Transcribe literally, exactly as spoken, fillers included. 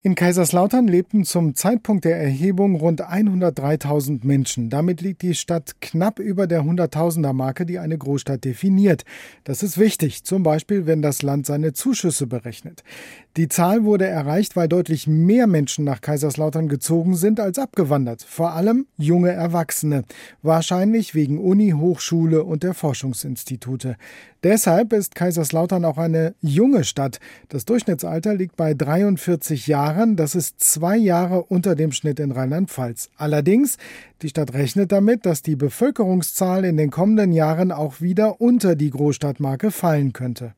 In Kaiserslautern lebten zum Zeitpunkt der Erhebung rund hundertdreitausend Menschen. Damit liegt die Stadt knapp über der Hunderttausender-Marke, die eine Großstadt definiert. Das ist wichtig, zum Beispiel, wenn das Land seine Zuschüsse berechnet. Die Zahl wurde erreicht, weil deutlich mehr Menschen nach Kaiserslautern gezogen sind als abgewandert. Vor allem junge Erwachsene. Wahrscheinlich wegen Uni, Hochschule und der Forschungsinstitute. Deshalb ist Kaiserslautern auch eine junge Stadt. Das Durchschnittsalter liegt bei dreiundvierzig Jahren. Das ist zwei Jahre unter dem Schnitt in Rheinland-Pfalz. Allerdings, die Stadt rechnet damit, dass die Bevölkerungszahl in den kommenden Jahren auch wieder unter die Großstadtmarke fallen könnte.